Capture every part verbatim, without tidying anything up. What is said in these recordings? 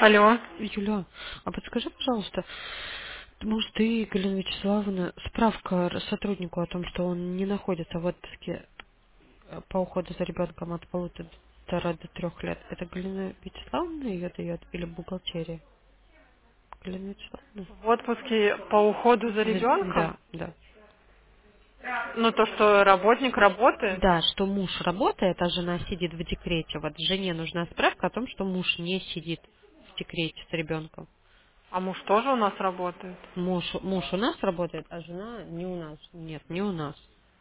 Алло. Юля, а подскажи, пожалуйста, может, ты, Галина Вячеславовна, справка р- сотруднику о том, что он не находится в отпуске э, по уходу за ребенком от полутора до трех лет, это Галина Вячеславовна ее дает или бухгалтерия? Галина Вячеславовна? В отпуске по уходу за За- ребенком? Да, да. Ну, то, что работник работает, Да, что муж работает, а жена сидит в декрете. Вот жене нужна справка о том, что муж не сидит в декрете с ребенком. а муж тоже у нас работает. Муж, муж у нас работает, а жена не у нас. Нет, не у нас.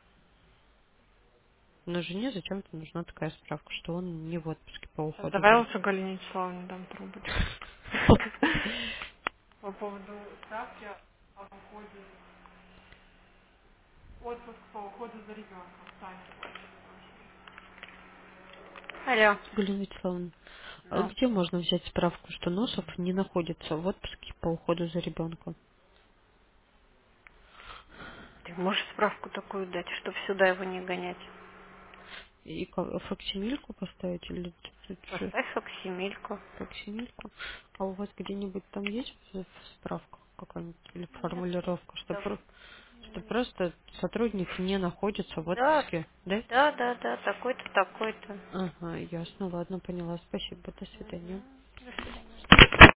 Но жене зачем-то нужна такая справка, что он не в отпуске по Сейчас уходу давай за... лучше Галине Вячеславовне дам трубочку. По поводу справки об уходе, отпуск по уходу за ребенком. Таня. Алло. Галина Вячеславовна, а Ну, где можно взять справку, что Носов не находится в отпуске по уходу за ребенком? ты можешь справку такую дать, чтобы сюда его не гонять? И ка- факсимильку поставить или т- т- т- Поставь факсимильку. факсимильку? А у вас где-нибудь там есть в- справка какая-нибудь или Нет. формулировка, что, Да, про- что просто сотрудник не находится в да, отпуске, да? да, да, да, такой-то, такой-то. Ага, ясно, ладно, поняла, спасибо, до свидания. Мгм. До свидания.